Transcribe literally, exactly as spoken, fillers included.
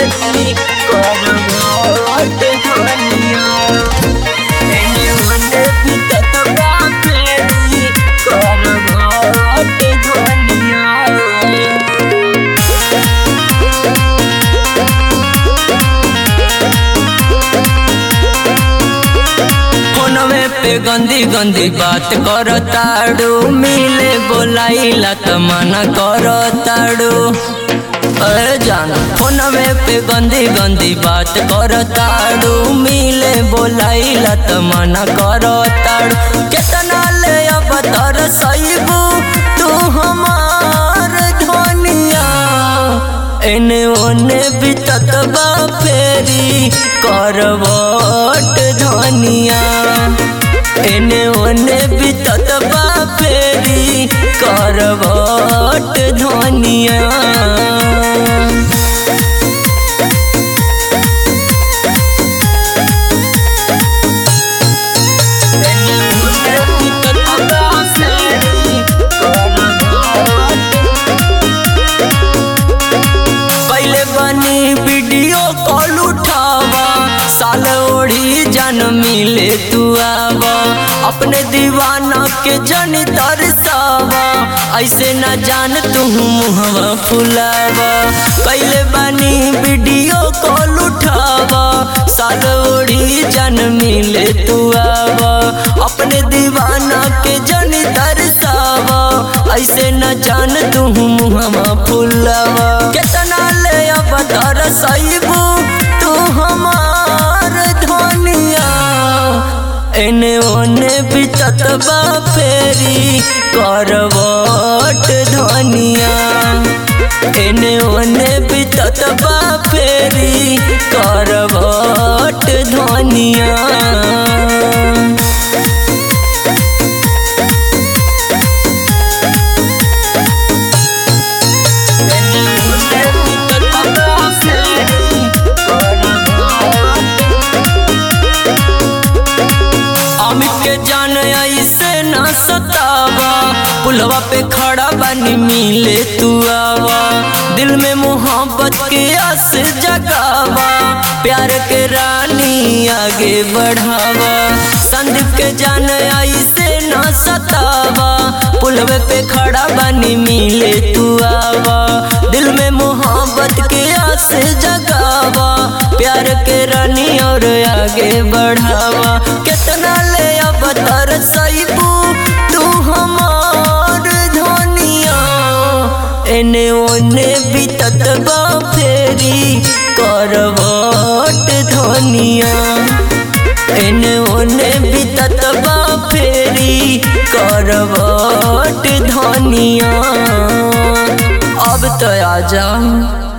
फेरी करवट धनिया एने ओने बीतत बा फेरी करवट धनिया। पे गंदी गंदी बात करताड़ू मिले बोलाइला त मना करताड़ू। अरे जान फोनवे पे गंदी गंदी बात करताड़ू मिले बोलाइला त मना करताड़ू। केतना ले अब तरसइबू तू हमार धनिया एने ओने बीतत बा फेरी करवट धनिया एने ओने बीतत बा फेरी करवट धनिया। पहले बनी वीडियो कॉल उठावा साल ओढ़ी जन मिले तू आवा अपने दीवाना के जन तरसावा ऐसे न जान तू मुहवा फुलावा। पहले बनी वीडियो कॉल उठावा साल ओढ़ी जन मिले तू आवा अपने दीवाना के जन तरसावा ऐसे न जान तू मुहवा फुलावा। केतना ले अब तरसइबू तू हमार धनिया एने ओने बीतत बा फेरी करवट धनिया एने ओने बीतत बा फेरी करवट धनिया। जान ऐसे न सतावा पुलवा पे खड़ा बनी मिले तू आवा दिल में मोहब्बत के आस जगावा प्यार के रानी आगे बढ़ावा। संदीप के जान ऐसे न सतावा पुलवे पे खड़ा बनी मिले तू आवा दिल में मोहब्बत के आस जगावा प्यार के रानी और आगे बढ़ावा। कितना ले अब तरसइबू तू हमार धनिया एने ओने बीतत बा फेरी करवट धनिया एने ओने बीतत बा फेरी करवट धनिया। अब तो आजा।